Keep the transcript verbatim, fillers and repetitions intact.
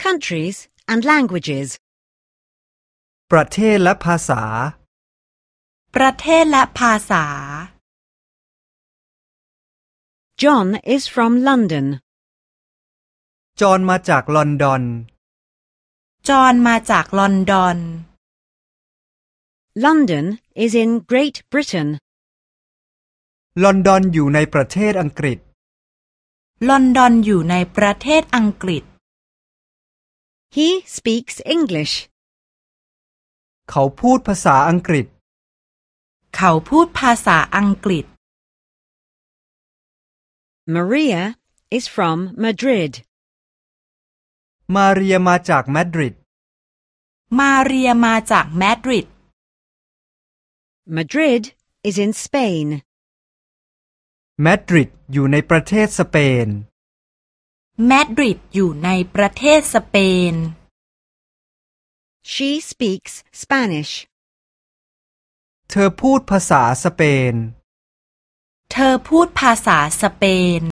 countries and languages ประเทศและภาษาประเทศและภาษา John is from London จอห์นมาจากลอนดอนจอห์นมาจากลอนดอน London is in Great Britain ลอนดอนอยู่ในประเทศอังกฤษลอนดอนอยู่ในประเทศอังกฤษ He speaks English เขาพูดภาษาอังกฤษเขาพูดภาษาอังกฤษ Maria is from Madrid มาเรียมาจากมาดริดมาเรียมาจากมาดริด Madrid is in Spain มาดริดอยู่ในประเทศสเปนมาดริดอยู่ในประเทศสเปน She speaks Spanish เธอพูดภาษาสเปนเธอพูดภาษาสเปน